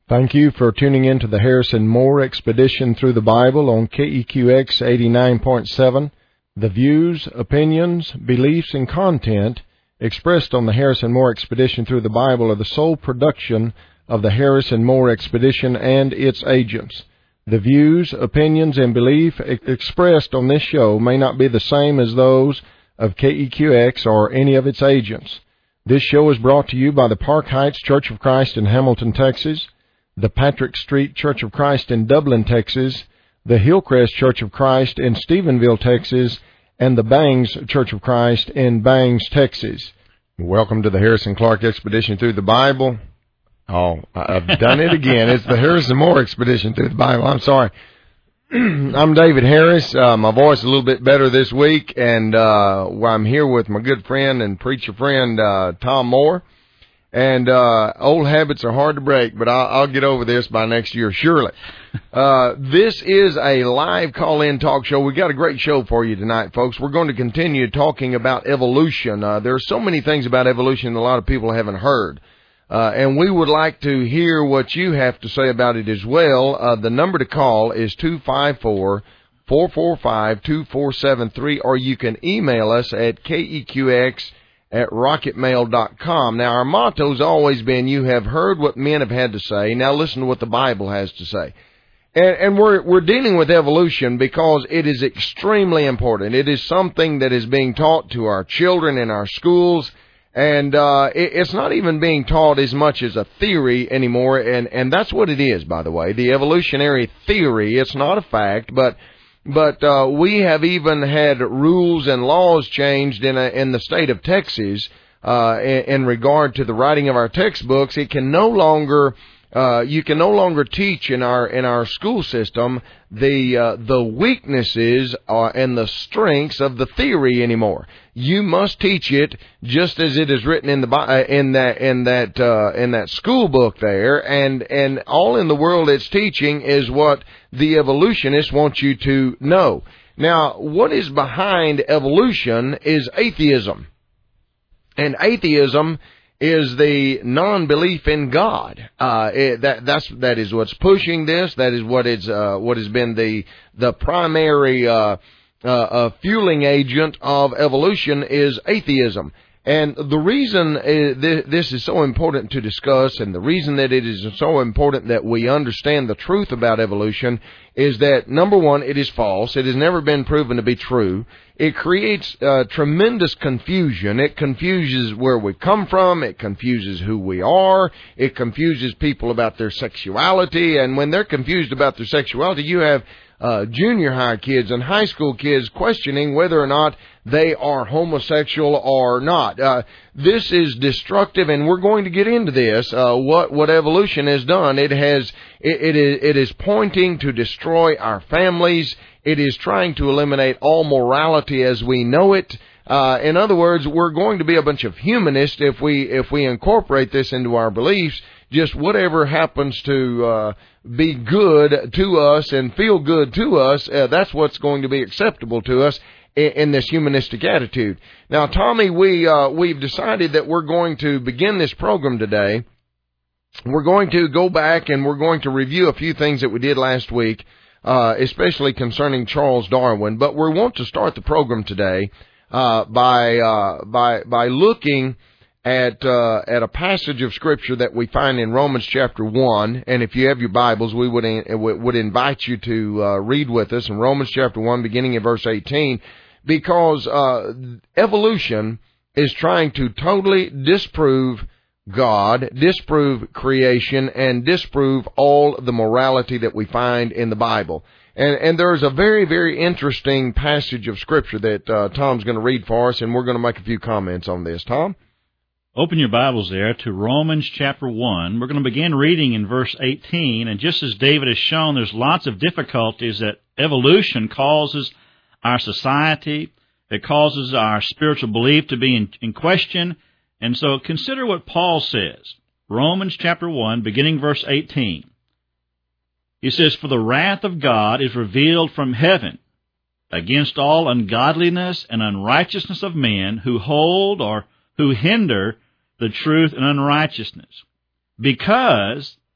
Thank you for tuning in to the Harrison Moore Expedition Through the Bible on KEQX 89.7. The views, opinions, beliefs, and content expressed on the Harrison Moore Expedition Through the Bible are the sole production of the Harrison Moore Expedition and its agents. The views, opinions, and belief expressed on this show may not be the same as those of KEQX or any of its agents. This show is brought to you by the Park Heights Church of Christ in Hamilton, Texas, the Patrick Street Church of Christ in Dublin, Texas, the Hillcrest Church of Christ in Stephenville, Texas, and the Bangs Church of Christ in Bangs, Texas. Welcome to the Harrison Clark Expedition Through the Bible. Oh, I've done it again. It's the Harrison Moore Expedition Through the Bible. I'm sorry. I'm David Harris. My voice is a little bit better this week, and I'm here with my good friend and preacher friend, Tom Moore. And old habits are hard to break, but I'll get over this by next year, surely. This is a live call-in talk show. We got a great show for you tonight, folks. We're going to continue talking about evolution. There are so many things about evolution that a lot of people haven't heard. And we would like to hear what you have to say about it as well. The number to call is 254-445-2473, or you can email us at KEQX@rocketmail.com. Now, our motto's always been, you have heard what men have had to say, now listen to what the Bible has to say. And we're dealing with evolution because it is extremely important. It is something that is being taught to our children in our schools, and it's not even being taught as much as a theory anymore, and that's what it is, by the way, the evolutionary theory. It's not a fact, but we have even had rules and laws changed in the state of Texas in regard to the writing of our textbooks. It can no longer you can no longer teach in our school system the weaknesses and the strengths of the theory anymore. You must teach it just as it is written in that school book there, and all in the world it's teaching is what the evolutionists want you to know. Now, what is behind evolution is atheism, and atheism is the non-belief in God. That is what's pushing this. That is what has been the primary fueling agent of evolution is atheism. And the reason this is so important to discuss, and the reason that it is so important that we understand the truth about evolution, is that, number one, it is false. It has never been proven to be true. It creates tremendous confusion. It confuses where we come from. It confuses who we are. It confuses people about their sexuality. And when they're confused about their sexuality, you have junior high kids and high school kids questioning whether or not they are homosexual or not. This is destructive, and we're going to get into this. What evolution has done, it is pointing to destroy our families. It is trying to eliminate all morality as we know it. In other words, we're going to be a bunch of humanists if we incorporate this into our beliefs. Just whatever happens to be good to us and feel good to us, that's what's going to be acceptable to us in this humanistic attitude. Now, Tommy, we've decided that we're going to begin this program today. We're going to go back and we're going to review a few things that we did last week, especially concerning Charles Darwin. But we want to start the program today by looking at a passage of Scripture that we find in Romans chapter 1. And if you have your Bibles, we would invite you to read with us in Romans chapter 1, beginning at verse 18, because evolution is trying to totally disprove God, disprove creation, and disprove all the morality that we find in the Bible. And there's a very, very interesting passage of Scripture that Tom's going to read for us, and we're going to make a few comments on this. Tom? Open your Bibles there to Romans chapter 1. We're going to begin reading in verse 18, and just as David has shown, there's lots of difficulties that evolution causes our society. It causes our spiritual belief to be in question. And so consider what Paul says. Romans chapter 1, beginning verse 18. He says, "For the wrath of God is revealed from heaven against all ungodliness and unrighteousness of men who hold or who hinder the truth in unrighteousness, because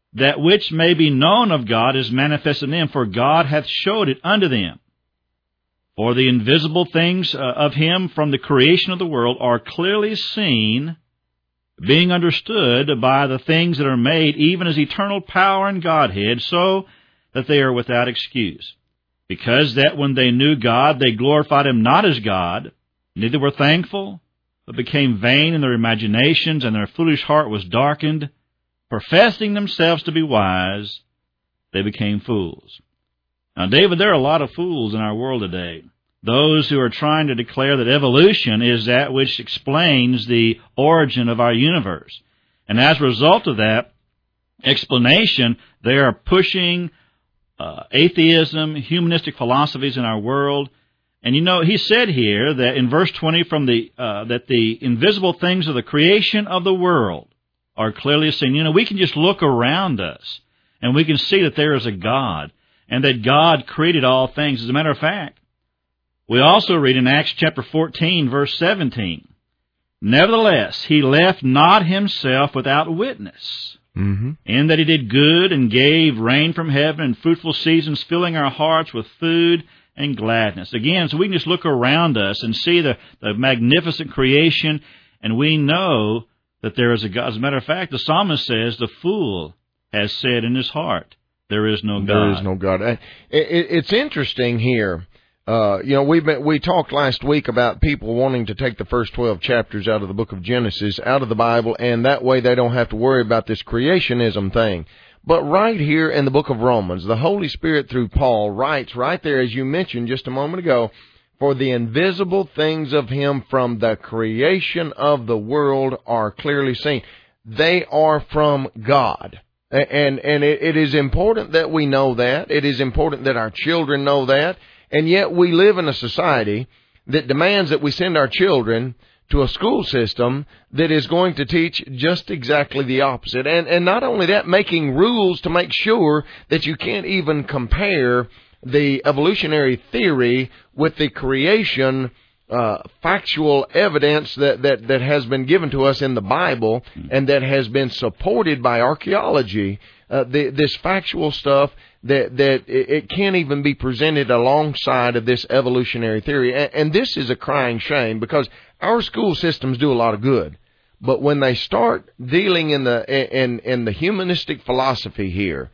that which may be known of God is manifest in them, for God hath showed it unto them. For the invisible things of him from the creation of the world are clearly seen, being understood by the things that are made, even as eternal power and Godhead, so that they are without excuse. Because that when they knew God, they glorified him not as God, neither were thankful, but became vain in their imaginations, and their foolish heart was darkened. Professing themselves to be wise, they became fools. Now, David, there are a lot of fools in our world today. Those who are trying to declare that evolution is that which explains the origin of our universe. And as a result of that explanation, they are pushing atheism, humanistic philosophies in our world. And you know, he said here that in verse 20 that the invisible things of the creation of the world are clearly seen. You know, we can just look around us and we can see that there is a God and that God created all things. As a matter of fact, we also read in Acts chapter 14, verse 17, Nevertheless, he left not himself without witness, in that he did good and gave rain from heaven and fruitful seasons, filling our hearts with food and gladness. Again, so we can just look around us and see the magnificent creation, and we know that there is a God. As a matter of fact, the psalmist says, the fool has said in his heart, there is no God. There is no God. It's interesting here. We talked last week about people wanting to take the first 12 chapters out of the book of Genesis, out of the Bible, and that way they don't have to worry about this creationism thing. But right here in the book of Romans, the Holy Spirit through Paul writes right there, as you mentioned just a moment ago, for the invisible things of him from the creation of the world are clearly seen. They are from God. And it is important that we know that. It is important that our children know that. And yet we live in a society that demands that we send our children to a school system that is going to teach just exactly the opposite. And not only that, making rules to make sure that you can't even compare the evolutionary theory with the creation factual evidence that has been given to us in the Bible and that has been supported by archaeology. This factual stuff that it can't even be presented alongside of this evolutionary theory. And this is a crying shame, because our school systems do a lot of good. But when they start dealing in the humanistic philosophy here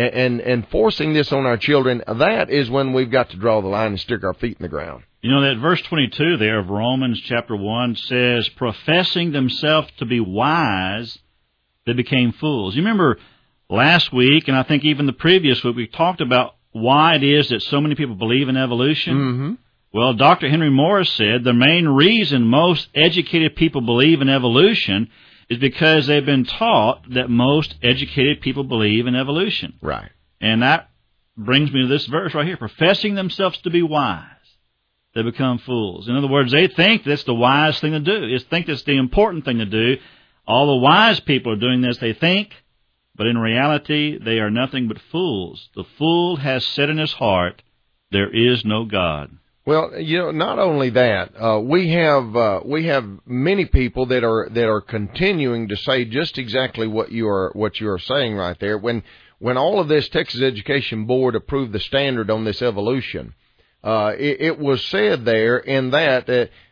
and forcing this on our children, that is when we've got to draw the line and stick our feet in the ground. You know, that verse 22 there of Romans chapter 1 says, professing themselves to be wise, they became fools. You remember last week, and I think even the previous week, we talked about why it is that so many people believe in evolution. Well, Dr. Henry Morris said the main reason most educated people believe in evolution is because they've been taught that most educated people believe in evolution. Right. And that brings me to this verse right here. Professing themselves to be wise, they become fools. In other words, they think that's the wise thing to do. They think that's the important thing to do. All the wise people are doing this, they think, but in reality, they are nothing but fools. The fool has said in his heart, there is no God. Well, you know, not only that, we have many people that are continuing to say just exactly what you are saying right there. When all of this Texas Education Board approved the standard on this evolution, it was said there in that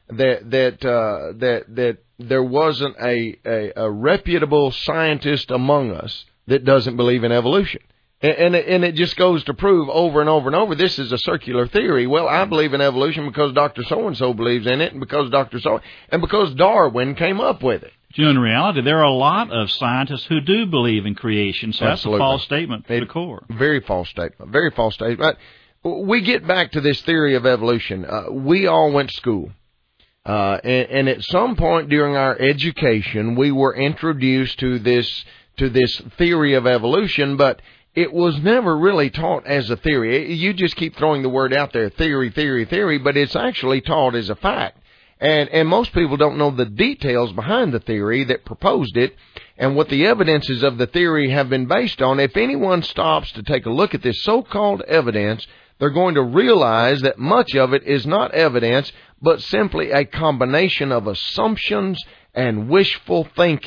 there wasn't a reputable scientist among us that doesn't believe in evolution. And it just goes to prove over and over and over, this is a circular theory. Well, I believe in evolution because Dr. So-and-so believes in it, and because and because Darwin came up with it. You know, in reality, there are a lot of scientists who do believe in creation, so Absolutely. That's a false statement to the core. Very false statement. Very false statement. We get back to this theory of evolution. We all went to school. And at some point during our education, we were introduced to this theory of evolution, but it was never really taught as a theory. You just keep throwing the word out there, theory, but it's actually taught as a fact. And most people don't know the details behind the theory that proposed it and what the evidences of the theory have been based on. If anyone stops to take a look at this so-called evidence, they're going to realize that much of it is not evidence, but simply a combination of assumptions and wishful thinking.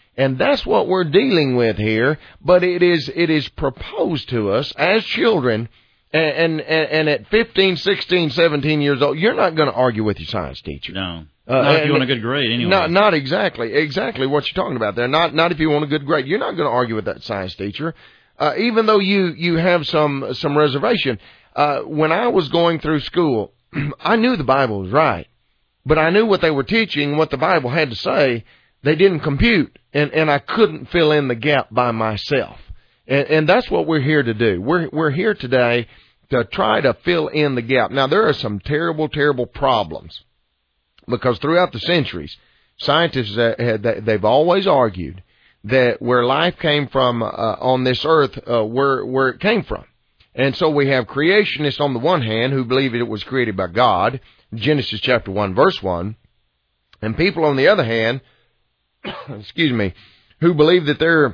And that's what we're dealing with here, but it is proposed to us as children, and at 15, 16, 17 years old, you're not going to argue with your science teacher. No. Not if you want a good grade, anyway. Not exactly what you're talking about there. Not if you want a good grade. You're not going to argue with that science teacher, even though you have some reservation. When I was going through school, I knew the Bible was right, but I knew what they were teaching, what the Bible had to say. They didn't compute, and I couldn't fill in the gap by myself. And that's what we're here to do. We're here today to try to fill in the gap. Now, there are some terrible, terrible problems, because throughout the centuries, scientists, they've always argued that where life came from on this earth, where it came from. And so we have creationists on the one hand who believe it was created by God, Genesis chapter 1, verse 1, and people on the other hand, excuse me, who believe that there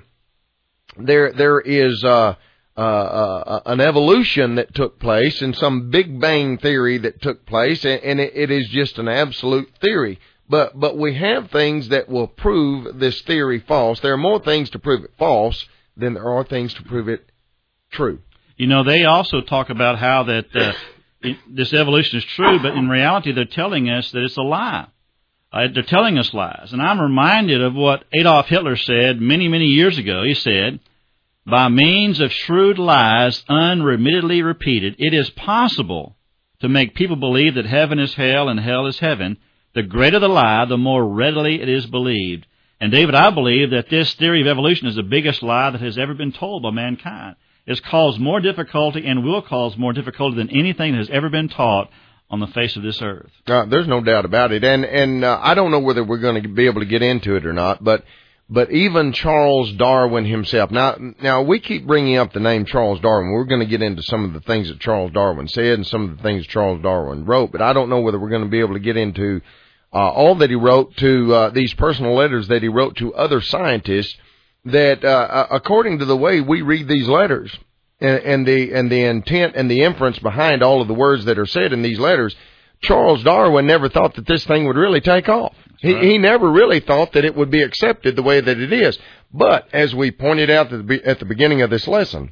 is an evolution that took place and some Big Bang theory that took place, and it is just an absolute theory. But we have things that will prove this theory false. There are more things to prove it false than there are things to prove it true. You know, they also talk about how that this evolution is true, but in reality they're telling us that it's a lie. They're telling us lies. And I'm reminded of what Adolf Hitler said many, many years ago. He said, "By means of shrewd lies unremittedly repeated, it is possible to make people believe that heaven is hell and hell is heaven. The greater the lie, the more readily it is believed." And David, I believe that this theory of evolution is the biggest lie that has ever been told by mankind. It's caused more difficulty and will cause more difficulty than anything that has ever been taught on the face of this earth. There's no doubt about it. And I don't know whether we're going to be able to get into it or not, but even Charles Darwin himself. Now we keep bringing up the name Charles Darwin. We're going to get into some of the things that Charles Darwin said and some of the things Charles Darwin wrote, but I don't know whether we're going to be able to get into all that he wrote to these personal letters that he wrote to other scientists that, according to the way we read these letters and the intent and the inference behind all of the words that are said in these letters, Charles Darwin never thought that this thing would really take off. Right. He never really thought that it would be accepted the way that it is. But as we pointed out at the beginning of this lesson,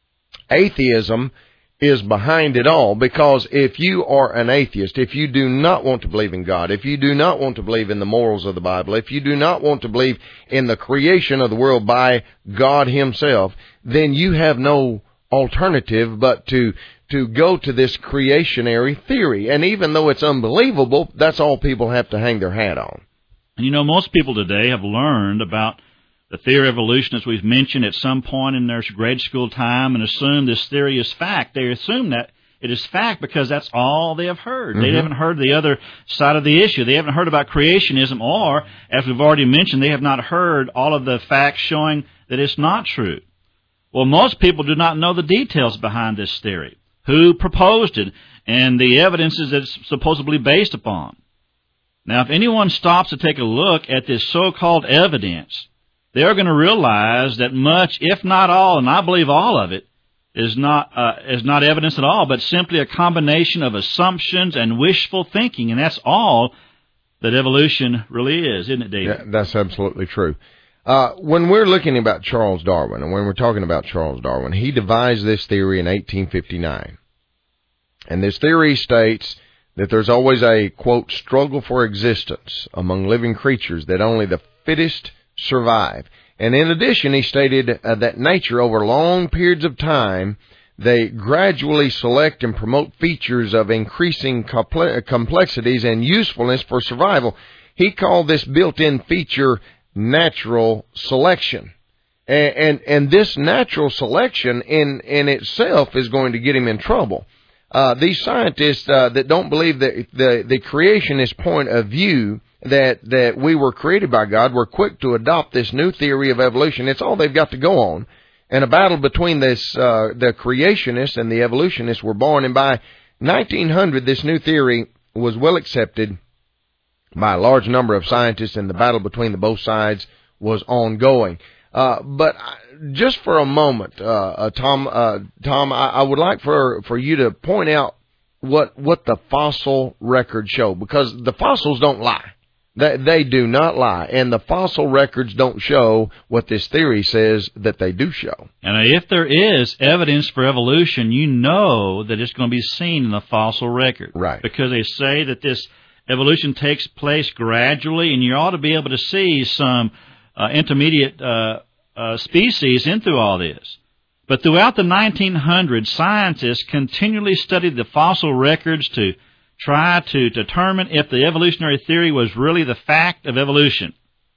atheism is behind it all, because if you are an atheist, if you do not want to believe in God, if you do not want to believe in the morals of the Bible, if you do not want to believe in the creation of the world by God himself, then you have no alternative but to go to this creationary theory. And even though it's unbelievable, that's all people have to hang their hat on. And you know, most people today have learned about the theory of evolution, as we've mentioned, at some point in their grade school time, and assume this theory is fact. They assume that it is fact because that's all they have heard. Mm-hmm. They haven't heard the other side of the issue. They haven't heard about creationism, or, as we've already mentioned, they have not heard all of the facts showing that it's not true. Well, most people do not know the details behind this theory, who proposed it, and the evidences that it's supposedly based upon. Now, if anyone stops to take a look at this so-called evidence, they are going to realize that much, if not all, and I believe all of it, is not evidence at all, but simply a combination of assumptions and wishful thinking, and that's all that evolution really is, isn't it, David? Yeah, that's absolutely true. When we're looking about Charles Darwin, and when we're talking about Charles Darwin, he devised this theory in 1859. And this theory states that there's always a, quote, struggle for existence among living creatures, that only the fittest survive. And in addition, he stated that nature, over long periods of time, they gradually select and promote features of increasing complexities and usefulness for survival. He called this built-in feature natural selection. And this natural selection in itself is going to get him in trouble. These scientists that don't believe that the creationist point of view, that we were created by God, were quick to adopt this new theory of evolution. It's all they've got to go on. And a battle between the creationists and the evolutionists were born. And by 1900, this new theory was well accepted by a large number of scientists, and the battle between the both sides was ongoing. But just for a moment, Tom, I would like for you to point out what the fossil records show, because the fossils don't lie. They do not lie, and the fossil records don't show what this theory says that they do show. And if there is evidence for evolution, you know that it's going to be seen in the fossil record. Right. Because they say that this evolution takes place gradually, and you ought to be able to see some intermediate species into all this. But throughout the 1900s, scientists continually studied the fossil records to try to determine if the evolutionary theory was really the fact of evolution.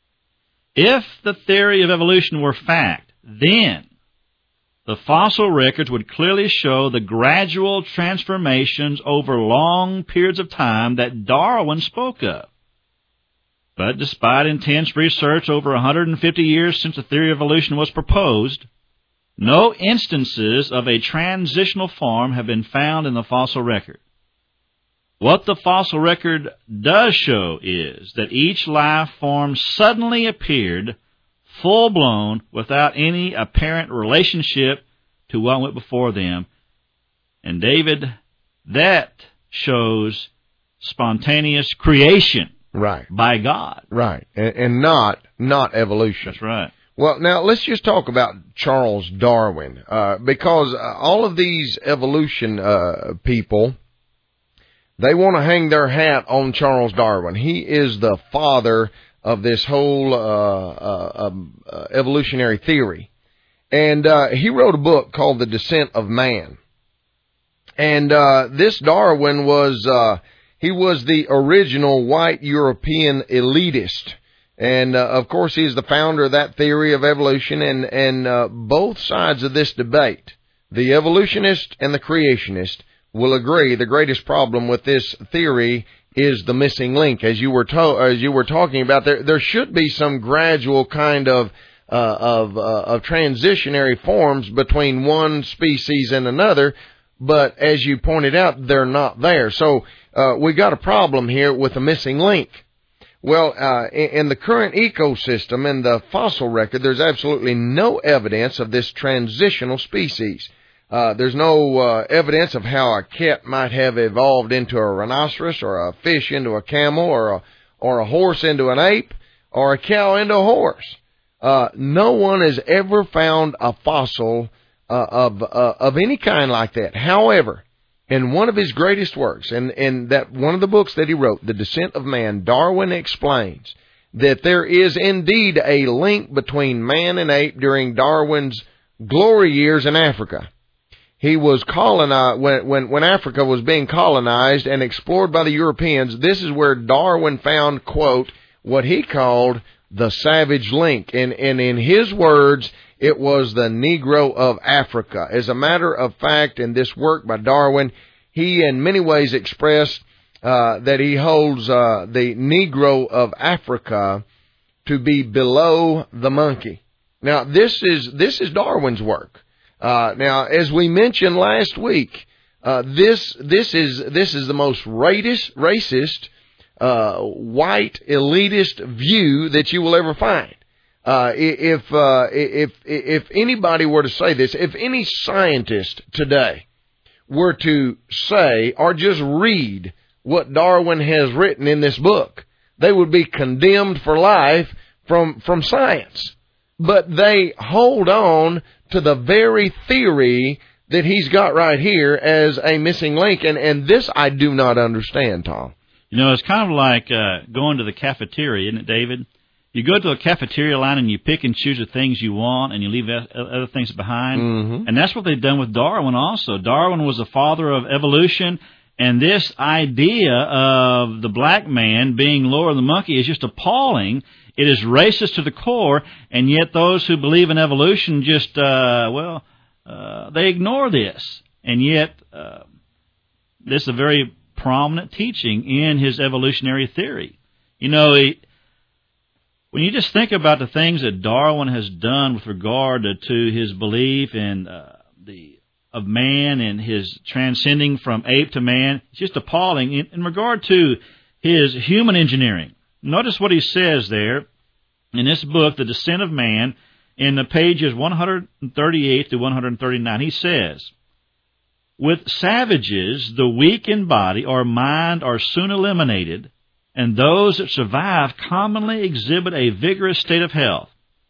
If the theory of evolution were fact, then the fossil records would clearly show the gradual transformations over long periods of time that Darwin spoke of. But despite intense research over 150 years since the theory of evolution was proposed, no instances of a transitional form have been found in the fossil record. What the fossil record does show is that each life form suddenly appeared full-blown without any apparent relationship to what went before them. And David, that shows spontaneous creation. Right. By God. Right. And not evolution. That's right. Well, now let's just talk about Charles Darwin, because all of these evolution people, they want to hang their hat on Charles Darwin. He is the father of this whole evolutionary theory. And he wrote a book called The Descent of Man. And this Darwin was he was the original white European elitist. And, of course, he's the founder of that theory of evolution, and both sides of this debate, the evolutionist and the creationist, will agree the greatest problem with this theory is the missing link. As you were talking about, there should be some gradual kind of transitionary forms between one species and another, but as you pointed out, they're not there. So we got a problem here with a missing link. Well, in the current ecosystem and the fossil record, there's absolutely no evidence of this transitional species. There's no evidence of how a cat might have evolved into a rhinoceros, or a fish into a camel, or a horse into an ape, or a cow into a horse. No one has ever found a fossil of any kind like that. However, in one of his greatest works, and that one of the books that he wrote, The Descent of Man, Darwin explains that there is indeed a link between man and ape during Darwin's glory years in Africa. He was colonized when Africa was being colonized and explored by the Europeans. This is where Darwin found, quote, what he called the savage link. And in his words, it was the Negro of Africa. As a matter of fact, in this work by Darwin, he in many ways expressed that he holds the Negro of Africa to be below the monkey. Now, this is Darwin's work. Now, as we mentioned last week, this is the most racist, white elitist view that you will ever find. If anybody were to say this, if any scientist today were to say or just read what Darwin has written in this book, they would be condemned for life from science. But they hold on to the very theory that he's got right here as a missing link, and this I do not understand, Tom. You know, it's kind of like going to the cafeteria, isn't it, David? You go to a cafeteria line and you pick and choose the things you want and you leave other things behind. Mm-hmm. And that's what they've done with Darwin also. Darwin was the father of evolution, and this idea of the black man being lower than the monkey is just appalling. It is racist to the core, and yet those who believe in evolution just, they ignore this. And yet this is a very prominent teaching in his evolutionary theory. You know, when you just think about the things that Darwin has done with regard to his belief in of man and his transcending from ape to man, it's just appalling. In regard to his human engineering, notice what he says there in this book, The Descent of Man, in the pages 138 to 139. He says, with savages, the weak in body or mind are soon eliminated, and those that survive commonly exhibit a vigorous state of health.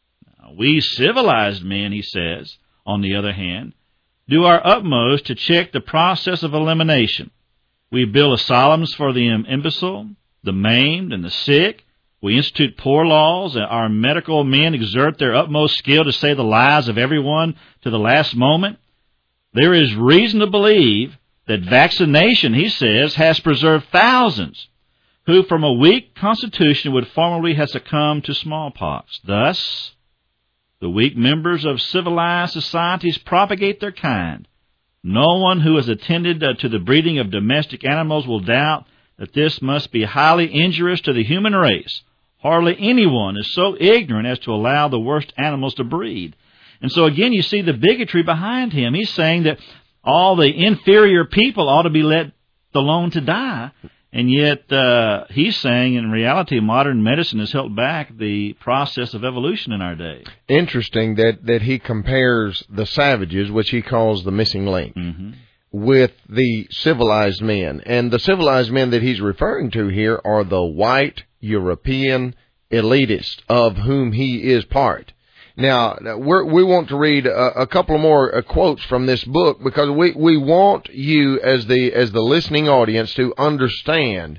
We civilized men, he says, on the other hand, do our utmost to check the process of elimination. We build asylums for the imbecile, the maimed, and the sick. We institute poor laws. Our medical men exert their utmost skill to save the lives of everyone to the last moment. There is reason to believe that vaccination, he says, has preserved thousands who from a weak constitution would formerly have succumbed to smallpox. Thus, the weak members of civilized societies propagate their kind. No one who has attended to the breeding of domestic animals will doubt that this must be highly injurious to the human race. Hardly anyone is so ignorant as to allow the worst animals to breed. And so again, you see the bigotry behind him. He's saying that all the inferior people ought to be let alone to die. And yet he's saying, in reality, modern medicine has held back the process of evolution in our day. Interesting that he compares the savages, which he calls the missing link, with the civilized men. And the civilized men that he's referring to here are the white European elitists, of whom he is part. Now, we want to read a couple more quotes from this book, because we want you as the listening audience to understand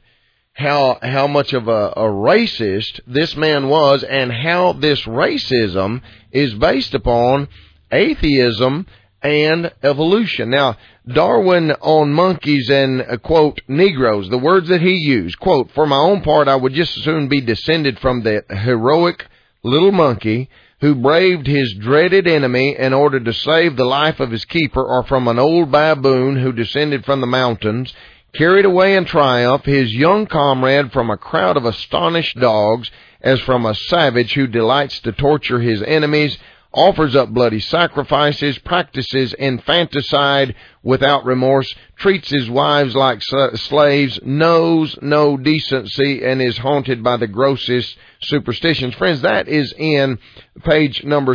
how much of a racist this man was, and how this racism is based upon atheism and evolution. Now, Darwin on monkeys and, quote, Negroes, the words that he used, quote, "For my own part, I would just as soon be descended from the heroic little monkey who braved his dreaded enemy in order to save the life of his keeper, or from an old baboon who descended from the mountains, carried away in triumph his young comrade from a crowd of astonished dogs, as from a savage who delights to torture his enemies, offers up bloody sacrifices, practices infanticide without remorse, treats his wives like slaves, knows no decency, and is haunted by the grossest superstitions." Friends, that is in page number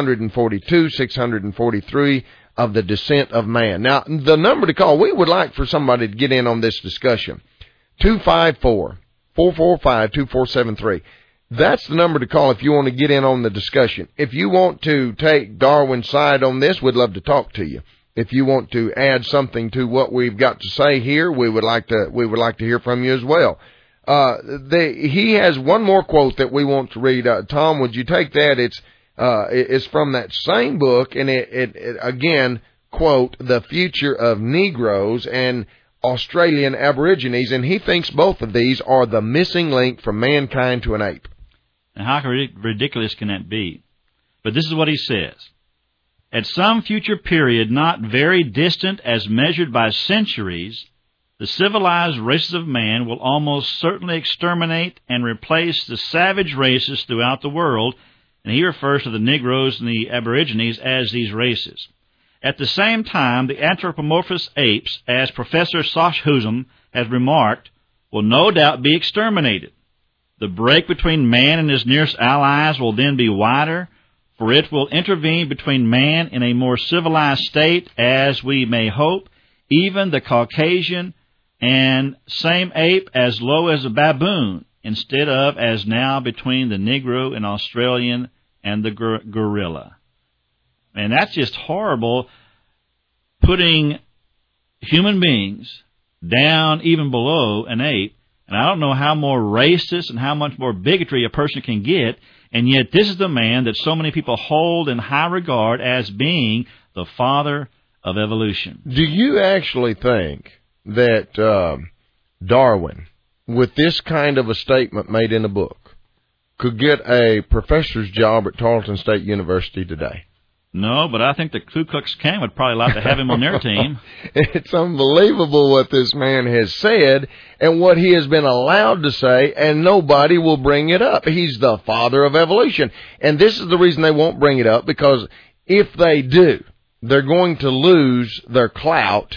642, 643 of The Descent of Man. Now, the number to call, we would like for somebody to get in on this discussion, 254-445-2473. That's the number to call if you want to get in on the discussion. If you want to take Darwin's side on this, we'd love to talk to you. If you want to add something to what we've got to say here, we would like to hear from you as well. He has one more quote that we want to read. Tom, would you take that? It's from that same book, and it again, quote, "The Future of Negroes and Australian Aborigines," and he thinks both of these are the missing link from mankind to an ape. And how ridiculous can that be? But this is what he says. "At some future period, not very distant as measured by centuries, the civilized races of man will almost certainly exterminate and replace the savage races throughout the world," and he refers to the Negroes and the Aborigines as these races. "At the same time, the anthropomorphous apes, as Professor Saschhausen has remarked, will no doubt be exterminated. The break between man and his nearest allies will then be wider, for it will intervene between man in a more civilized state, as we may hope, even the Caucasian and same ape as low as a baboon, instead of, as now, between the Negro and Australian and the gorilla." And that's just horrible, putting human beings down even below an ape. And I don't know how more racist and how much more bigotry a person can get, and yet this is the man that so many people hold in high regard as being the father of evolution. Do you actually think that Darwin, with this kind of a statement made in a book, could get a professor's job at Tarleton State University today? No, but I think the Ku Klux Klan would probably like to have him on their team. It's unbelievable what this man has said and what he has been allowed to say, and nobody will bring it up. He's the father of evolution. And this is the reason they won't bring it up, because if they do, they're going to lose their clout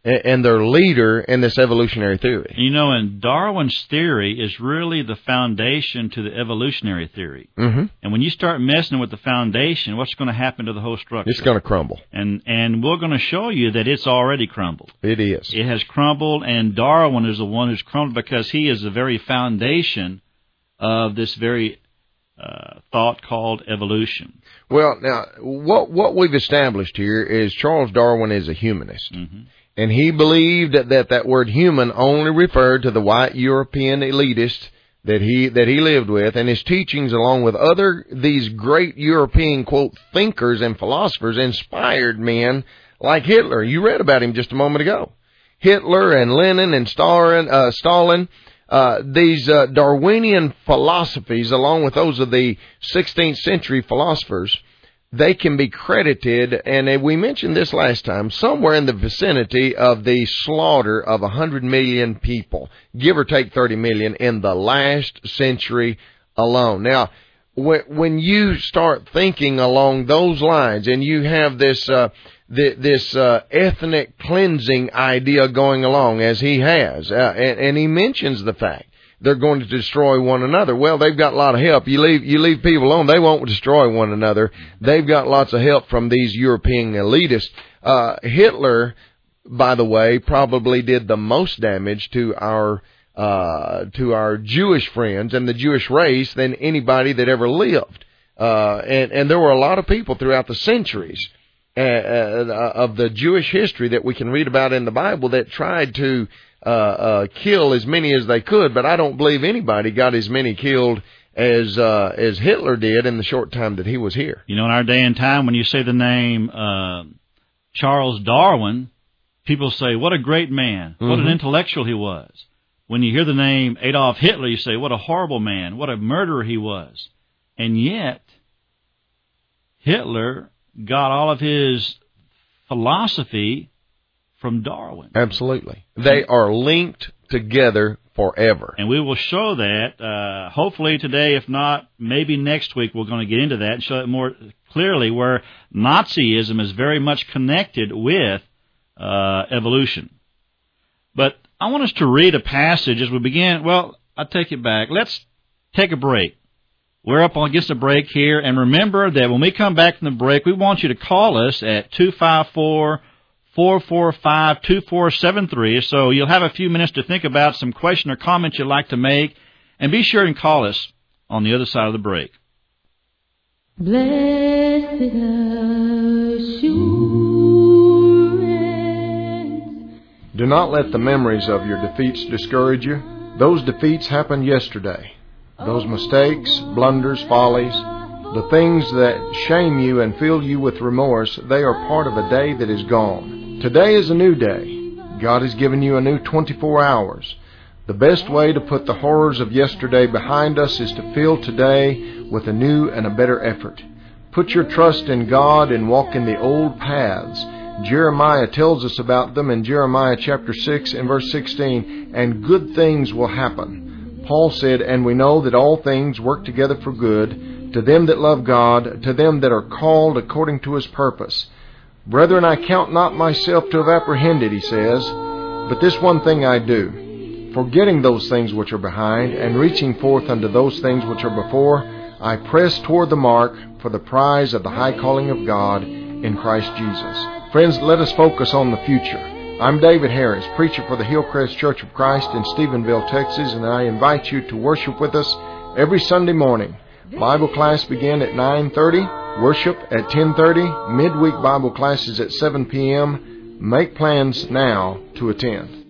and their leader in this evolutionary theory. You know, and Darwin's theory is really the foundation to the evolutionary theory. Mm-hmm. And when you start messing with the foundation, what's going to happen to the whole structure? It's going to crumble. And we're going to show you that it's already crumbled. It is. It has crumbled, and Darwin is the one who's crumbled because he is the very foundation of this very thought called evolution. Well, now, what we've established here is Charles Darwin is a humanist. Mm-hmm. And he believed that word human only referred to the white European elitist that he lived with, and his teachings, along with these great European, quote, thinkers and philosophers, inspired men like Hitler. You read about him just a moment ago. Hitler and Lenin and Stalin, these Darwinian philosophies, along with those of the 16th century philosophers, they can be credited, and we mentioned this last time, somewhere in the vicinity of the slaughter of 100 million people, give or take 30 million, in the last century alone. Now, when you start thinking along those lines, and you have this ethnic cleansing idea going along, as he has, and he mentions the fact they're going to destroy one another. Well, they've got a lot of help. You leave people alone, they won't destroy one another. They've got lots of help from these European elitists. Hitler, by the way, probably did the most damage to our Jewish friends and the Jewish race than anybody that ever lived. And there were a lot of people throughout the centuries of the Jewish history that we can read about in the Bible that tried to kill as many as they could, but I don't believe anybody got as many killed as Hitler did in the short time that he was here. You know, in our day and time, when you say the name Charles Darwin, people say, what a great man, what an intellectual he was. When you hear the name Adolf Hitler, you say, what a horrible man, what a murderer he was. And yet, Hitler got all of his philosophy from Darwin. Absolutely. They are linked together forever. And we will show that, hopefully today, if not, maybe next week we're going to get into that and show it more clearly where Nazism is very much connected with evolution. But I want us to read a passage as we begin. Well, I'll take it back. Let's take a break. We're up against a break here, and remember that when we come back from the break, we want you to call us at 254-445-2473, so you'll have a few minutes to think about some question or comment you'd like to make, and be sure and call us on the other side of the break. Blessed assurance. Do not let the memories of your defeats discourage you. Those defeats happened yesterday. Those mistakes, blunders, follies, the things that shame you and fill you with remorse, they are part of a day that is gone. Today is a new day. God has given you a new 24 hours. The best way to put the horrors of yesterday behind us is to fill today with a new and a better effort. Put your trust in God and walk in the old paths. Jeremiah tells us about them in Jeremiah chapter 6 and verse 16, and good things will happen. Paul said, and we know that all things work together for good, to them that love God, to them that are called according to His purpose. Brethren, I count not myself to have apprehended, he says, but this one thing I do, forgetting those things which are behind, and reaching forth unto those things which are before, I press toward the mark for the prize of the high calling of God in Christ Jesus. Friends, let us focus on the future. I'm David Harris, preacher for the Hillcrest Church of Christ in Stephenville, Texas, and I invite you to worship with us every Sunday morning. Bible class begins at 9:30, worship at 10:30, midweek Bible classes at 7 p.m. Make plans now to attend.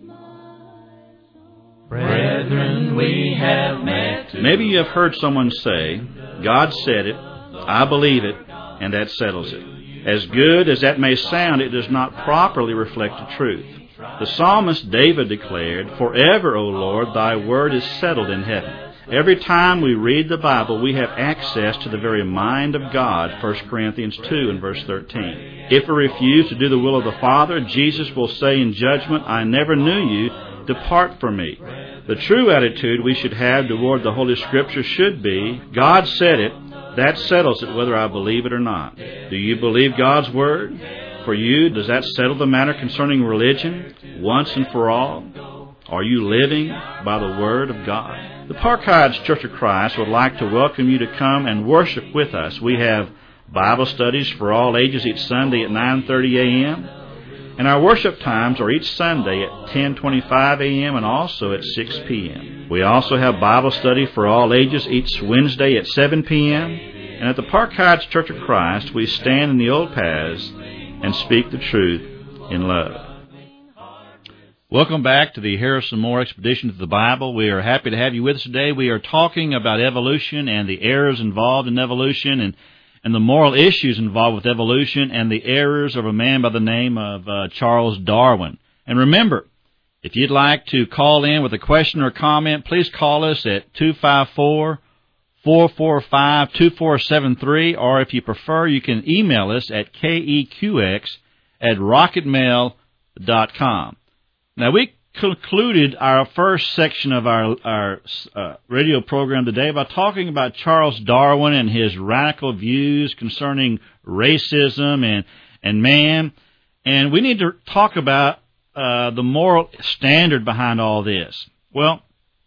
Brethren, we have met. Maybe you have heard someone say, God said it, I believe it, and that settles it. As good as that may sound, it does not properly reflect the truth. The psalmist David declared, forever, O Lord, thy word is settled in heaven. Every time we read the Bible, we have access to the very mind of God, 1 Corinthians 2 and verse 13. If we refuse to do the will of the Father, Jesus will say in judgment, I never knew you, depart from me. The true attitude we should have toward the Holy Scripture should be, God said it, that settles it whether I believe it or not. Do you believe God's Word? for you, does that settle the matter concerning religion once and for all? Are you living by the Word of God? The Park Heights Church of Christ would like to welcome you to come and worship with us. We have Bible studies for all ages each Sunday at 9:30 a.m., and our worship times are each Sunday at 10:25 a.m. and also at 6 p.m. We also have Bible study for all ages each Wednesday at 7 p.m., and at the Park Heights Church of Christ, we stand in the old paths and speak the truth in love. Welcome back to the Harrison Moore Expedition to the Bible. We are happy to have you with us today. We are talking about evolution and the errors involved in evolution and the moral issues involved with evolution and the errors of a man by the name of Charles Darwin. And remember, if you'd like to call in with a question or comment, please call us at 254-445-2473, or if you prefer, you can email us at keqx@rocketmail.com. Now, we concluded our first section of our radio program today by talking about Charles Darwin and his radical views concerning racism and man. And we need to talk about the moral standard behind all this. Well,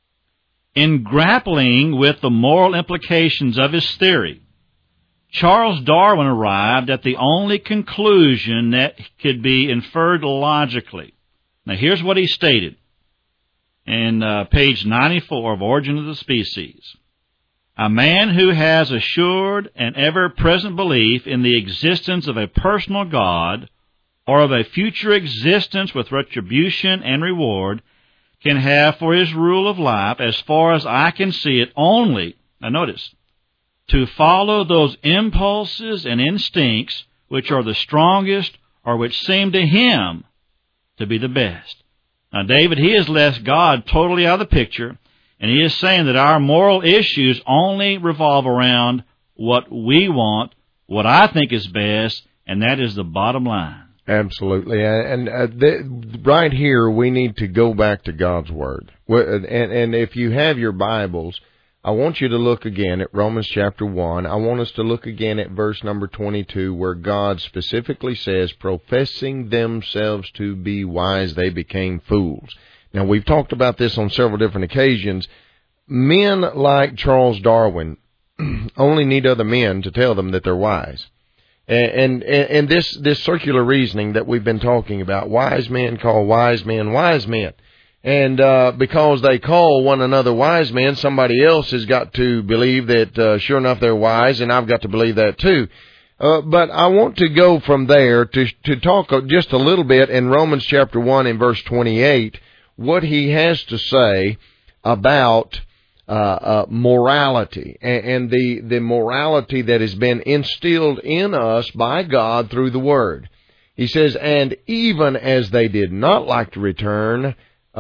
in grappling with the moral implications of his theory, Charles Darwin arrived at the only conclusion that could be inferred logically. Now, here's what he stated in page 94 of Origin of the Species. A man who has assured and ever-present belief in the existence of a personal God or of a future existence with retribution and reward can have for his rule of life, as far as I can see it, only, now notice, to follow those impulses and instincts which are the strongest or which seem to him to be the best. Now, David, he has left God totally out of the picture, and he is saying that our moral issues only revolve around what we want, what I think is best, and that is the bottom line. Absolutely. And right here, we need to go back to God's Word. And if you have your Bibles, I want you to look again at Romans chapter 1. I want us to look again at verse number 22, where God specifically says, professing themselves to be wise, they became fools. Now, we've talked about this on several different occasions. Men like Charles Darwin only need other men to tell them that they're wise. And this circular reasoning that we've been talking about, wise men call wise men wise men. And because they call one another wise men, somebody else has got to believe that sure enough they're wise, and I've got to believe that too. But I want to go from there to talk just a little bit in Romans chapter 1 and verse 28, what he has to say about morality and the morality that has been instilled in us by God through the Word. He says, and even as they did not like to retain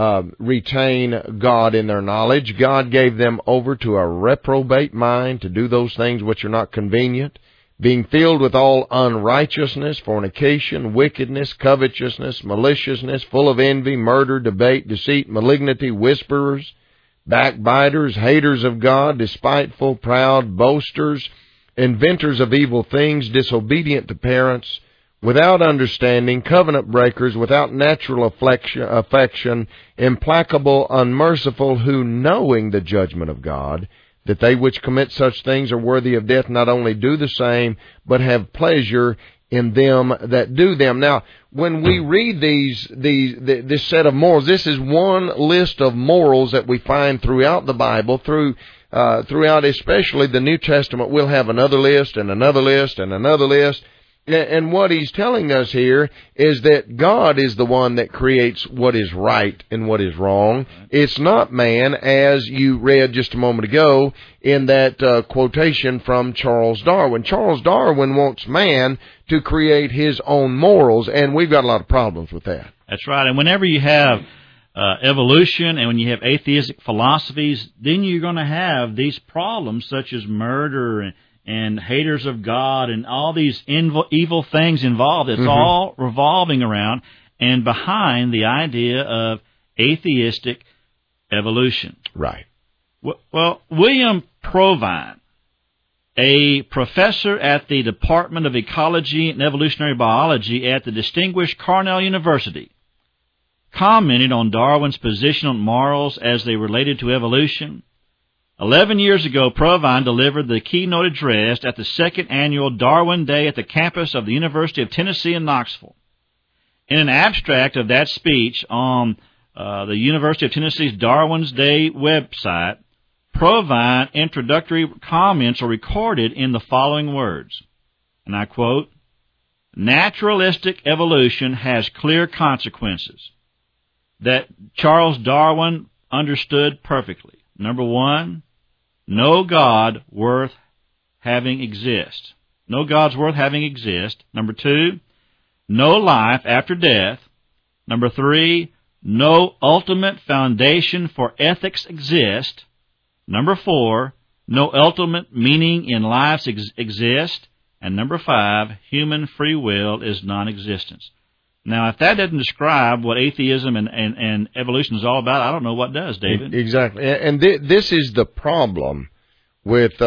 God in their knowledge, God gave them over to a reprobate mind to do those things which are not convenient, being filled with all unrighteousness, fornication, wickedness, covetousness, maliciousness, full of envy, murder, debate, deceit, malignity, whisperers, backbiters, haters of God, despiteful, proud, boasters, inventors of evil things, disobedient to parents, without understanding, covenant breakers, without natural affection, implacable, unmerciful, who, knowing the judgment of God, that they which commit such things are worthy of death, not only do the same, but have pleasure in them that do them. Now, when we read this set of morals, this is one list of morals that we find throughout the Bible, throughout especially the New Testament. We'll have another list and another list and another list. And what he's telling us here is that God is the one that creates what is right and what is wrong. It's not man, as you read just a moment ago in that quotation from Charles Darwin. Charles Darwin wants man to create his own morals, and we've got a lot of problems with that. That's right. And whenever you have evolution and when you have atheistic philosophies, then you're going to have these problems such as murder and haters of God and all these evil things involved. It's all revolving around and behind the idea of atheistic evolution. Right. Well, William Provine, a professor at the Department of Ecology and Evolutionary Biology at the distinguished Cornell University, commented on Darwin's position on morals as they related to evolution. 11 years ago, Provine delivered the keynote address at the second annual Darwin Day at the campus of the University of Tennessee in Knoxville. In an abstract of that speech on the University of Tennessee's Darwin's Day website, Provine introductory comments are recorded in the following words, and I quote, "Naturalistic evolution has clear consequences that Charles Darwin understood perfectly. Number one, no God worth having exists. No gods worth having exist. Number two, no life after death. Number three, no ultimate foundation for ethics exist. Number four, no ultimate meaning in lives exist. And number five, human free will is non-existence." Now, if that doesn't describe what atheism and evolution is all about, I don't know what does, David. Exactly. And this is the problem with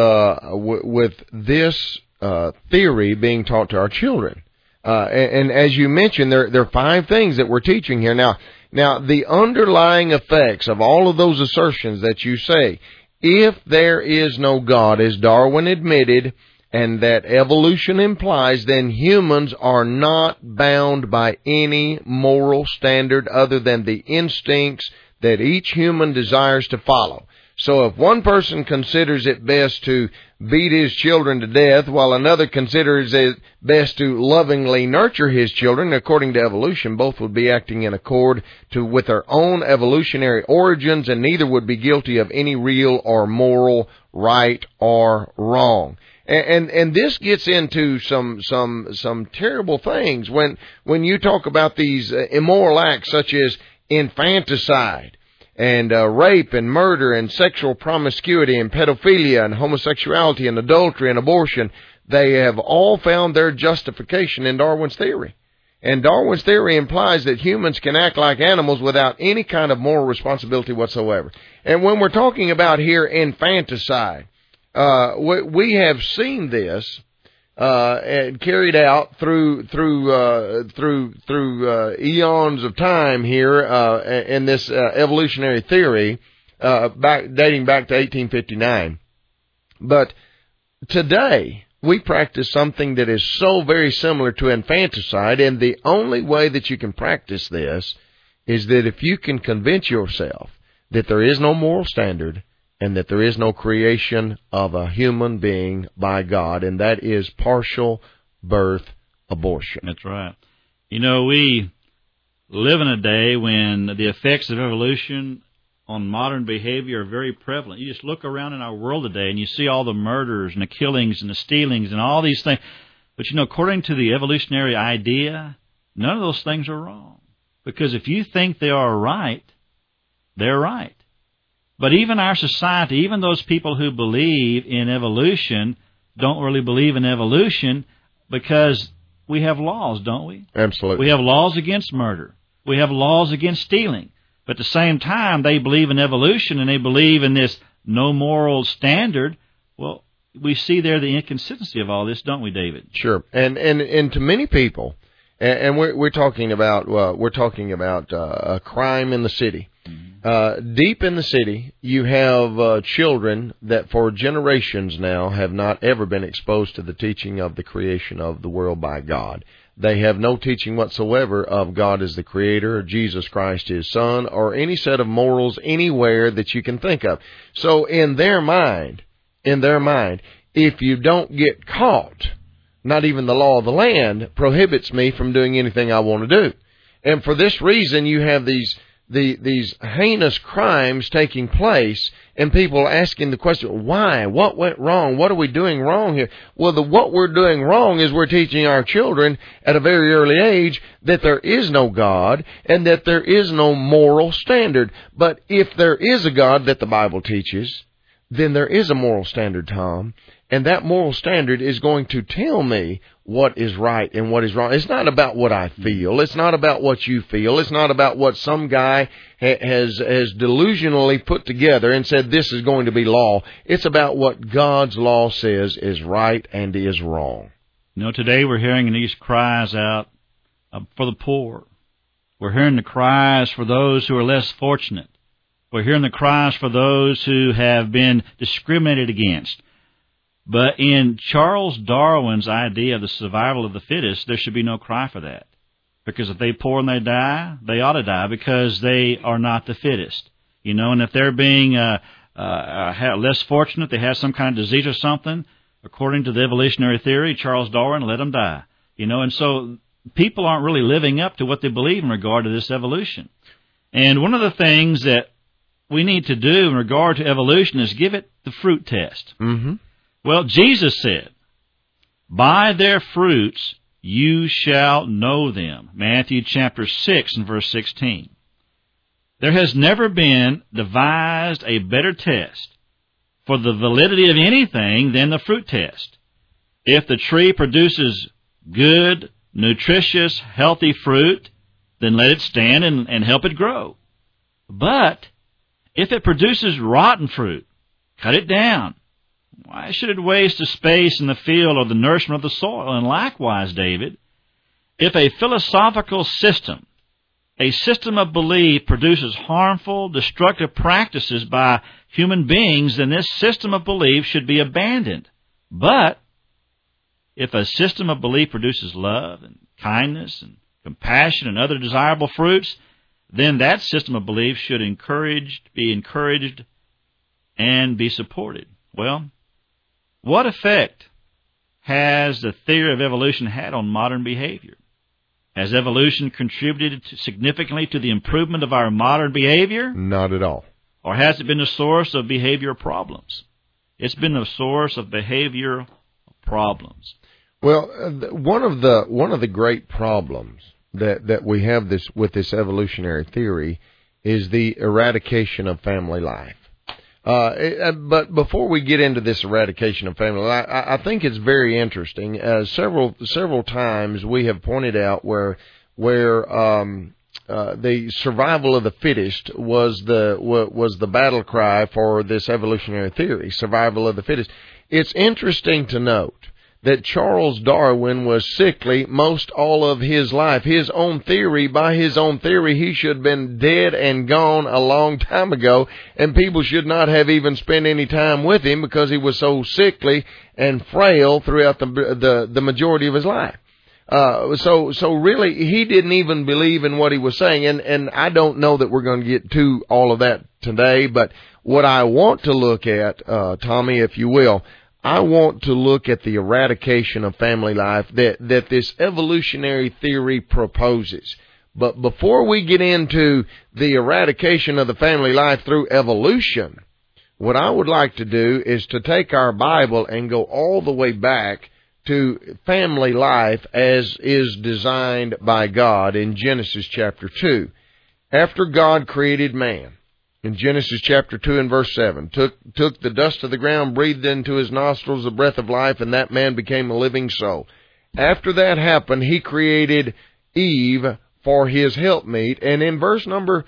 this theory being taught to our children. And as you mentioned, there are five things that we're teaching here. Now, the underlying effects of all of those assertions that you say, if there is no God, as Darwin admitted, and that evolution implies, then humans are not bound by any moral standard other than the instincts that each human desires to follow. So if one person considers it best to beat his children to death, while another considers it best to lovingly nurture his children, according to evolution, both would be acting in accord with their own evolutionary origins, and neither would be guilty of any real or moral right or wrong. And this gets into some terrible things when you talk about these immoral acts such as infanticide and rape and murder and sexual promiscuity and pedophilia and homosexuality and adultery and abortion. They have all found their justification in Darwin's theory. And Darwin's theory implies that humans can act like animals without any kind of moral responsibility whatsoever. And when we're talking about here infanticide, we have seen this carried out through eons of time here in this evolutionary theory dating back to 1859. But today we practice something that is so very similar to infanticide, and the only way that you can practice this is that if you can convince yourself that there is no moral standard and that there is no creation of a human being by God, and that is partial birth abortion. That's right. You know, we live in a day when the effects of evolution on modern behavior are very prevalent. You just look around in our world today and you see all the murders and the killings and the stealings and all these things. But, you know, according to the evolutionary idea, none of those things are wrong. Because if you think they are right, they're right. But even our society, even those people who believe in evolution, don't really believe in evolution because we have laws, don't we? Absolutely. We have laws against murder. We have laws against stealing. But at the same time, they believe in evolution and they believe in this no moral standard. Well, we see there the inconsistency of all this, don't we, David? Sure. And to many people, and we're talking about a crime in the city. Deep in the city, you have children that for generations now have not ever been exposed to the teaching of the creation of the world by God. They have no teaching whatsoever of God as the Creator, or Jesus Christ His Son, or any set of morals anywhere that you can think of. So in their mind, if you don't get caught, not even the law of the land prohibits me from doing anything I want to do. And for this reason, you have these heinous crimes taking place, and people asking the question, why? What went wrong? What are we doing wrong here? Well, what we're doing wrong is we're teaching our children at a very early age that there is no God and that there is no moral standard. But if there is a God that the Bible teaches, then there is a moral standard, Tom. And that moral standard is going to tell me what is right and what is wrong. It's not about what I feel. It's not about what you feel. It's not about what some guy has delusionally put together and said this is going to be law. It's about what God's law says is right and is wrong. You know, today we're hearing these cries out for the poor. We're hearing the cries for those who are less fortunate. We're hearing the cries for those who have been discriminated against. But in Charles Darwin's idea of the survival of the fittest, there should be no cry for that. Because if they poor and they die, they ought to die because they are not the fittest. You know, and if they're being less fortunate, they have some kind of disease or something, according to the evolutionary theory, Charles Darwin, let them die. You know, and so people aren't really living up to what they believe in regard to this evolution. And one of the things that we need to do in regard to evolution is give it the fruit test. Mm-hmm. Well, Jesus said, by their fruits you shall know them. Matthew chapter 6 and verse 16. There has never been devised a better test for the validity of anything than the fruit test. If the tree produces good, nutritious, healthy fruit, then let it stand and help it grow. But if it produces rotten fruit, cut it down. Why should it waste the space in the field or the nourishment of the soil? And likewise, David, if a philosophical system, a system of belief produces harmful, destructive practices by human beings, then this system of belief should be abandoned. But if a system of belief produces love and kindness and compassion and other desirable fruits, then that system of belief should be encouraged and be supported. Well, what effect has the theory of evolution had on modern behavior? Has evolution contributed significantly to the improvement of our modern behavior? Not at all. Or has it been a source of behavioral problems? It's been a source of behavioral problems. Well, one of the great problems that we have with this evolutionary theory is the eradication of family life. But before we get into this eradication of family life, I think it's very interesting. Several times we have pointed out where the survival of the fittest was the battle cry for this evolutionary theory, survival of the fittest. It's interesting to note that Charles Darwin was sickly most all of his life. By his own theory, he should have been dead and gone a long time ago, and people should not have even spent any time with him because he was so sickly and frail throughout the majority of his life. So really, he didn't even believe in what he was saying, and I don't know that we're going to get to all of that today, but what I want to look at, Tommy, if you will, I want to look at the eradication of family life that this evolutionary theory proposes. But before we get into the eradication of the family life through evolution, what I would like to do is to take our Bible and go all the way back to family life as is designed by God in Genesis chapter 2. After God created man, in Genesis chapter 2 and verse 7, took the dust of the ground, breathed into his nostrils the breath of life, and that man became a living soul. After that happened, he created Eve for his helpmeet, and in verse number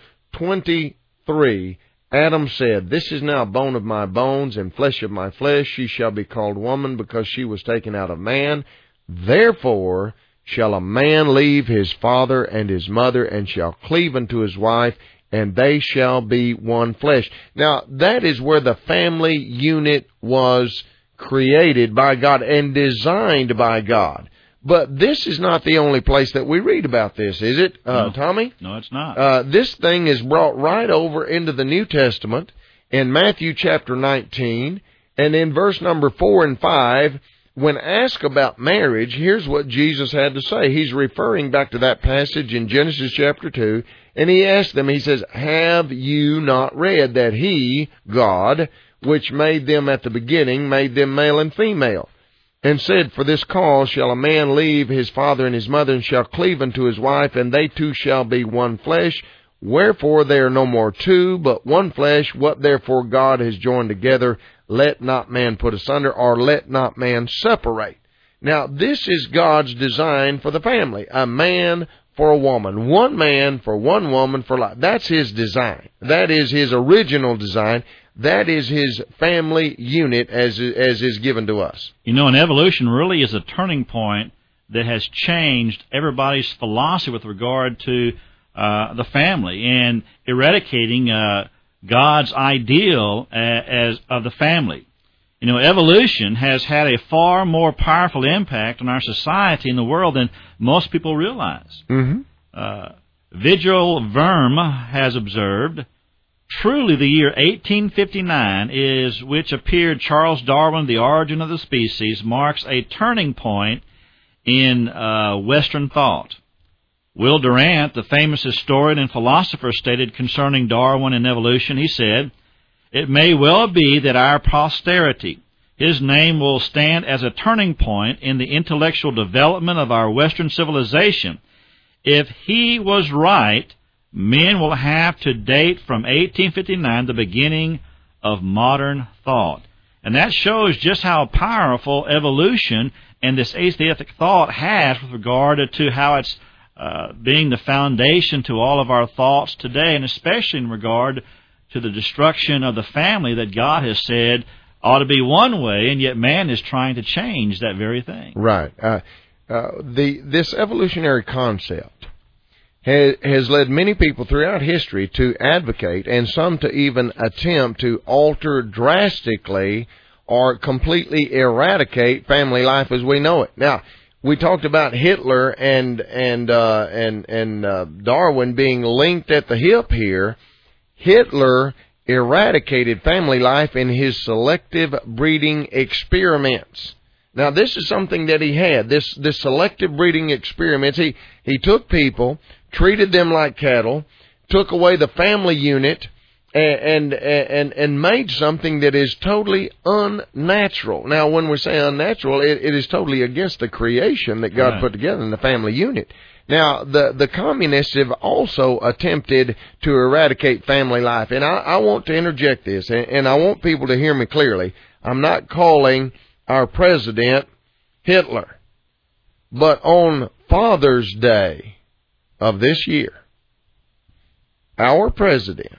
23, Adam said, "This is now bone of my bones and flesh of my flesh. She shall be called woman because she was taken out of man. Therefore shall a man leave his father and his mother, and shall cleave unto his wife, and they shall be one flesh." Now, that is where the family unit was created by God and designed by God. But this is not the only place that we read about this, is it, No. Tommy? No, it's not. This thing is brought right over into the New Testament in Matthew chapter 19, and in verse number 4 and 5, when asked about marriage, here's what Jesus had to say. He's referring back to that passage in Genesis chapter 2, and he asked them, he says, "Have you not read that he, God, which made them at the beginning, made them male and female? And said, For this cause shall a man leave his father and his mother, and shall cleave unto his wife, and they two shall be one flesh. Wherefore they are no more two, but one flesh. What therefore God has joined together, let not man put asunder," or let not man separate. Now, this is God's design for the family. A man for a woman. One man for one woman for life. That's His design. That is His original design. That is His family unit as is given to us. You know, and evolution really is a turning point that has changed everybody's philosophy with regard to the family and eradicating God's ideal of the family. You know, evolution has had a far more powerful impact on our society and the world than most people realize. Vigil Verm has observed, truly the year 1859 is which appeared Charles Darwin, The Origin of the Species, marks a turning point in Western thought. Will Durant, the famous historian and philosopher, stated concerning Darwin and evolution, he said, "It may well be that our posterity, his name will stand as a turning point in the intellectual development of our Western civilization. If he was right, men will have to date from 1859 the beginning of modern thought." And that shows just how powerful evolution and this atheistic thought has with regard to how it's being the foundation to all of our thoughts today, and especially in regard to the destruction of the family that God has said ought to be one way, and yet man is trying to change that very thing. Right. This evolutionary concept has led many people throughout history to advocate, and some to even attempt to alter drastically or completely eradicate family life as we know it. Now, we talked about Hitler and Darwin being linked at the hip here. Hitler eradicated family life in his selective breeding experiments. Now, this is something that he had, this selective breeding experiments. He took people, treated them like cattle, took away the family unit, and made something that is totally unnatural. Now, when we say unnatural, it is totally against the creation that God put together in the family unit. Now, the communists have also attempted to eradicate family life. And I want to interject this, and I want people to hear me clearly. I'm not calling our president Hitler. But on Father's Day of this year, our president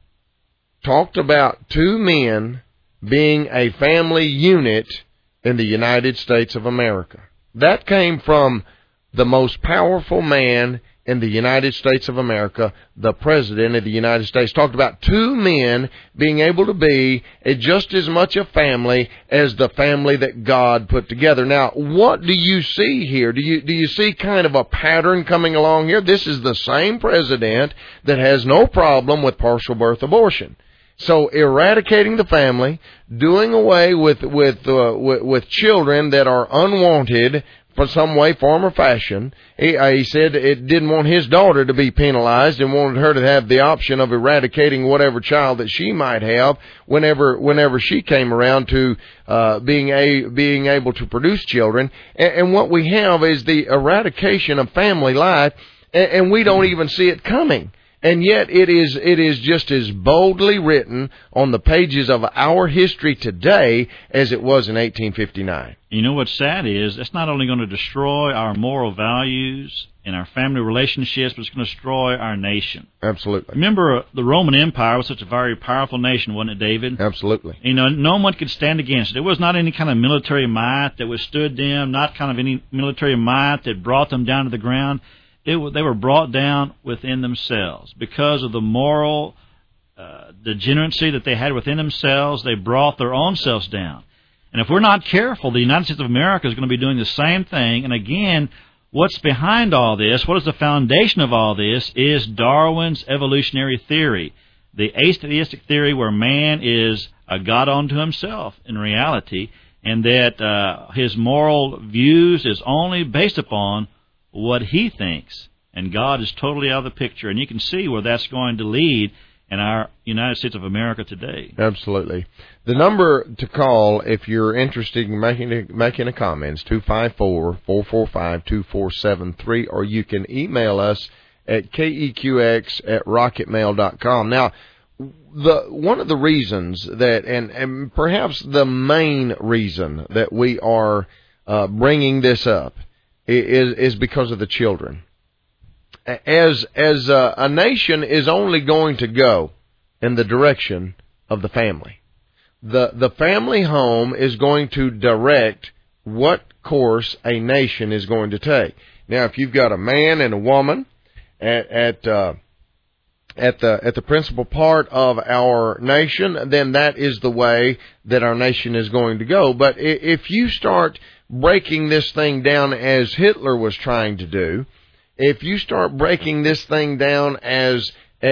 talked about two men being a family unit in the United States of America. That came from the most powerful man in the United States of America, the President of the United States. Talked about two men being able to be just as much a family as the family that God put together. Now, what do you see here? Do you see kind of a pattern coming along here? This is the same president that has no problem with partial birth abortion. So eradicating the family, doing away with children that are unwanted for some way, form, or fashion. He said it didn't want his daughter to be penalized and wanted her to have the option of eradicating whatever child that she might have whenever she came around to being able to produce children. And what we have is the eradication of family life, and we don't even see it coming. And yet it is just as boldly written on the pages of our history today as it was in 1859. You know what's sad is it's not only going to destroy our moral values and our family relationships, but it's going to destroy our nation. Absolutely. Remember, the Roman Empire was such a very powerful nation, wasn't it, David? Absolutely. You know, no one could stand against it. There was not any kind of military might that withstood them, not kind of any military might that brought them down to the ground. They were brought down within themselves. Because of the moral degeneracy that they had within themselves, they brought their own selves down. And if we're not careful, the United States of America is going to be doing the same thing. And again, what's behind all this, what is the foundation of all this, is Darwin's evolutionary theory, the atheistic theory where man is a God unto himself in reality, and that his moral views is only based upon what he thinks, and God is totally out of the picture. And you can see where that's going to lead in our United States of America today. Absolutely. The number to call if you're interested in making a comment is 254-445-2473, or you can email us at keqx@rocketmail.com. Now, one of the reasons that, and perhaps the main reason that we are bringing this up is because of the children. As a nation is only going to go in the direction of the family. The family home is going to direct what course a nation is going to take. Now, if you've got a man and a woman at the principal part of our nation, then that is the way that our nation is going to go. But if you start breaking this thing down as Hitler was trying to do, if you start breaking this thing down as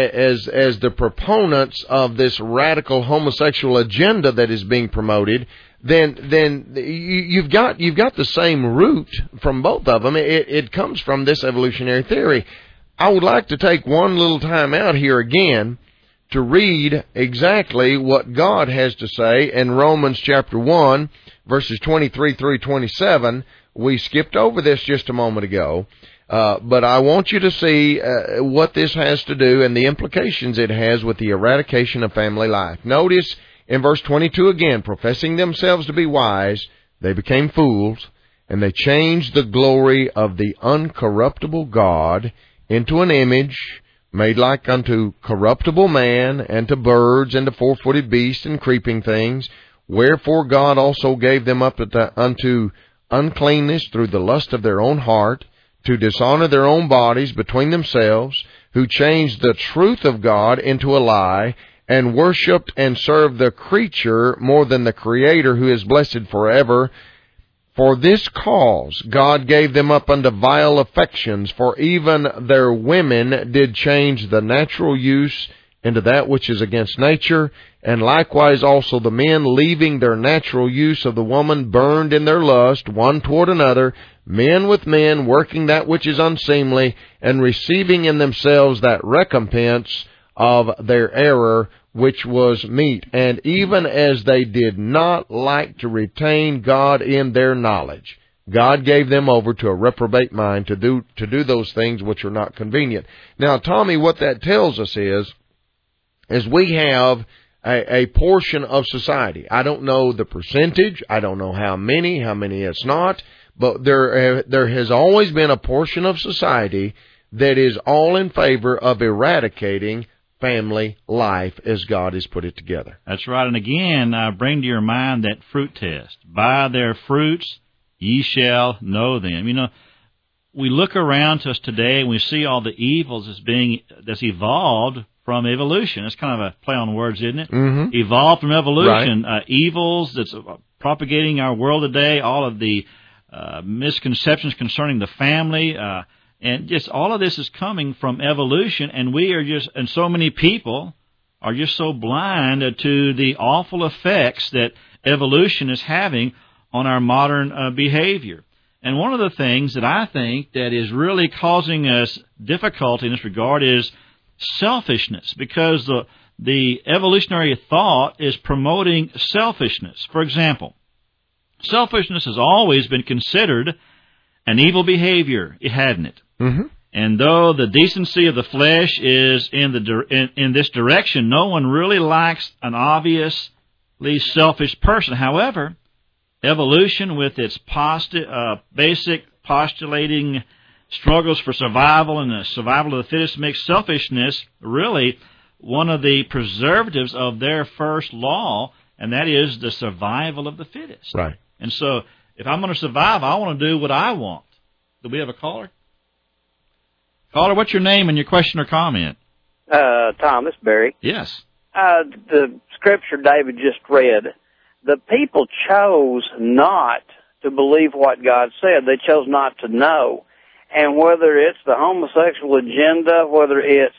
the proponents of this radical homosexual agenda that is being promoted, then you've got the same root from both of them. It comes from this evolutionary theory. I would like to take one little time out here again to read exactly what God has to say in Romans chapter 1, verses 23 through 27. We skipped over this just a moment ago. But I want you to see what this has to do and the implications it has with the eradication of family life. Notice in verse 22 again, professing themselves to be wise, they became fools, and they changed the glory of the uncorruptible God into an image made like unto corruptible man, and to birds, and to four-footed beasts, and creeping things. Wherefore God also gave them up unto uncleanness through the lust of their own heart, to dishonor their own bodies between themselves, who changed the truth of God into a lie, and worshipped and served the creature more than the Creator, who is blessed forever. For this cause God gave them up unto vile affections, for even their women did change the natural use into that which is against nature, and likewise also the men, leaving their natural use of the woman, burned in their lust one toward another, men with men, working that which is unseemly, and receiving in themselves that recompense of their error, which was meet. And even as they did not like to retain God in their knowledge, God gave them over to a reprobate mind to do those things which are not convenient. Now, Tommy, what that tells us is we have a portion of society. I don't know the percentage. I don't know how many it's not. But there has always been a portion of society that is all in favor of eradicating family life as God has put it together. That's right. And again, bring to your mind that fruit test. By their fruits ye shall know them. You know, we look around to us today and we see all the evils that's evolved from evolution. It's kind of a play on words, isn't it? Mm-hmm. Evolved from evolution. Right. Evils that's propagating our world today, all of the misconceptions concerning the family, and just all of this is coming from evolution, and and so many people are just so blind to the awful effects that evolution is having on our modern behavior. And one of the things that I think that is really causing us difficulty in this regard is selfishness, because the evolutionary thought is promoting selfishness. For example, selfishness has always been considered an evil behavior, hadn't it? Mm-hmm. And though the decency of the flesh is in this direction, no one really likes an obviously selfish person. However, evolution, with its basic postulating struggles for survival and the survival of the fittest, makes selfishness really one of the preservatives of their first law, and that is the survival of the fittest. Right. And so, if I'm going to survive, I want to do what I want. Do we have a caller? Caller, what's your name and your question or comment? Thomas Berry. Yes. The scripture David just read, the people chose not to believe what God said. They chose not to know. And whether it's the homosexual agenda, whether it's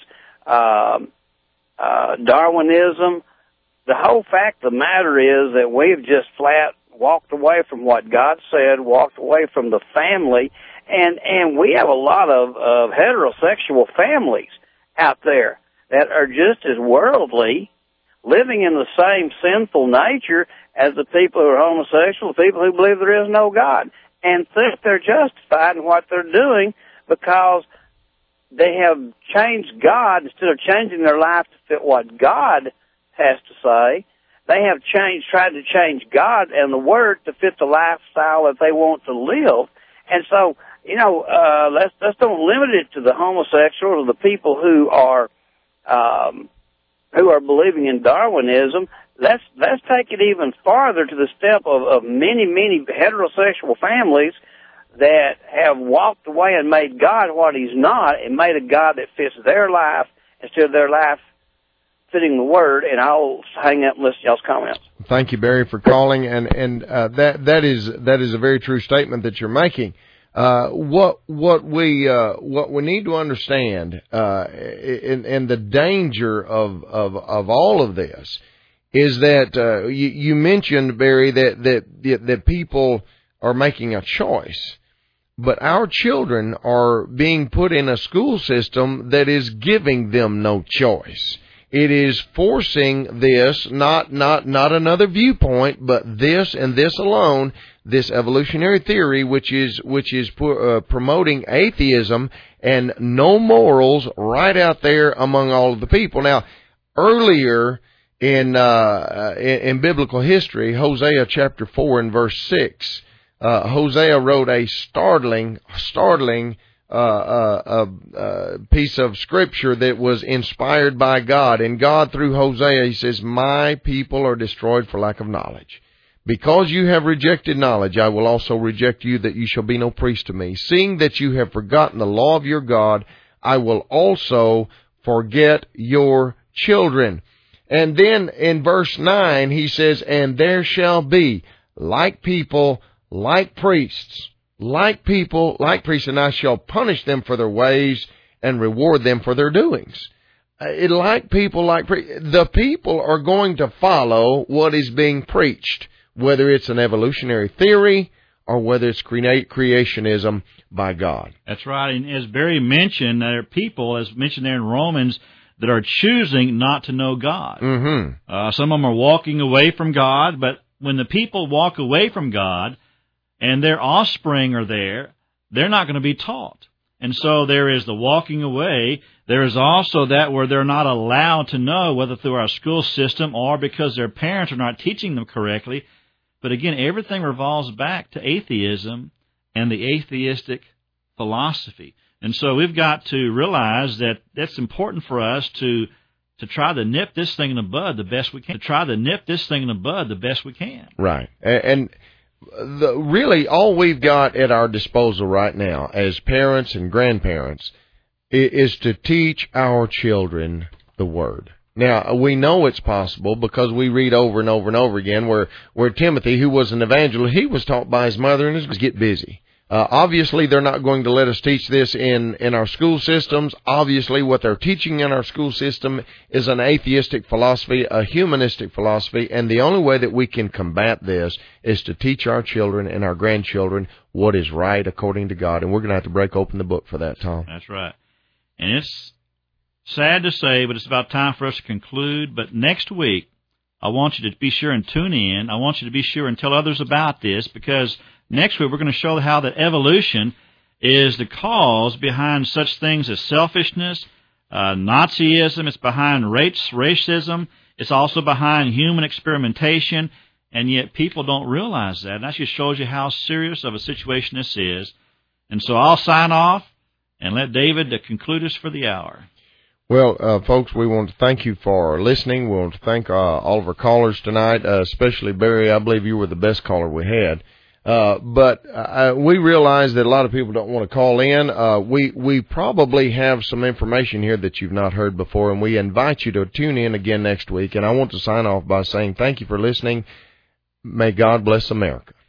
Darwinism, the whole fact of the matter is that we've just flat walked away from what God said, walked away from the family, and we have a lot of heterosexual families out there that are just as worldly, living in the same sinful nature as the people who are homosexual, the people who believe there is no God, and think they're justified in what they're doing because they have changed God instead of changing their life to fit what God has to say. they have tried to change God and the Word to fit the lifestyle that they want to live. And so, let's don't limit it to the homosexual or the people who are believing in Darwinism. Let's take it even farther to the step of many, many heterosexual families that have walked away and made God what He's not, and made a God that fits their life instead of their life fitting the Word. And I'll hang up and listen to y'all's comments. Thank you, Barry, for calling, and that is a very true statement that you're making. What we need to understand, and the danger of all of this is that you mentioned, Barry, that people are making a choice, but our children are being put in a school system that is giving them no choice. It is forcing this, not another viewpoint, but this and this alone, this evolutionary theory, which is promoting atheism and no morals right out there among all of the people. Now, earlier in biblical history, Hosea chapter 4 and verse 6, Hosea wrote a startling piece of scripture that was inspired by God. And God, through Hosea, He says, "My people are destroyed for lack of knowledge. Because you have rejected knowledge, I will also reject you, that you shall be no priest to me. Seeing that you have forgotten the law of your God, I will also forget your children." And then in verse 9, He says, "And there shall be like people, like priests, like people, like priests, and I shall punish them for their ways and reward them for their doings." Like people, like priests. The people are going to follow what is being preached, whether it's an evolutionary theory or whether it's creationism by God. That's right. And as Barry mentioned, there are people, as mentioned there in Romans, that are choosing not to know God. Mm-hmm. Some of them are walking away from God, but when the people walk away from God and their offspring are there, they're not going to be taught. And so there is the walking away. There is also that where they're not allowed to know, whether through our school system or because their parents are not teaching them correctly. But again, everything revolves back to atheism and the atheistic philosophy. And so we've got to realize that that's important for us to try to nip this thing in the bud the best we can. Right. And really all we've got at our disposal right now as parents and grandparents is to teach our children the Word. Now, we know it's possible because we read over and over and over again where Timothy, who was an evangelist, he was taught by his mother and his get busy. Obviously, they're not going to let us teach this in our school systems. Obviously, what they're teaching in our school system is an atheistic philosophy, a humanistic philosophy, and the only way that we can combat this is to teach our children and our grandchildren what is right according to God. And we're going to have to break open the book for that, Tom. That's right. And it's sad to say, but it's about time for us to conclude. But next week, I want you to be sure and tune in. I want you to be sure and tell others about this, because next week we're going to show how that evolution is the cause behind such things as selfishness, Nazism. It's behind racism. It's also behind human experimentation, and yet people don't realize that. And that just shows you how serious of a situation this is. And so I'll sign off and let David conclude us for the hour. Well, folks, we want to thank you for listening. We want to thank all of our callers tonight, especially Barry. I believe you were the best caller we had. But we realize that a lot of people don't want to call in. We probably have some information here that you've not heard before, and we invite you to tune in again next week. And I want to sign off by saying thank you for listening. May God bless America.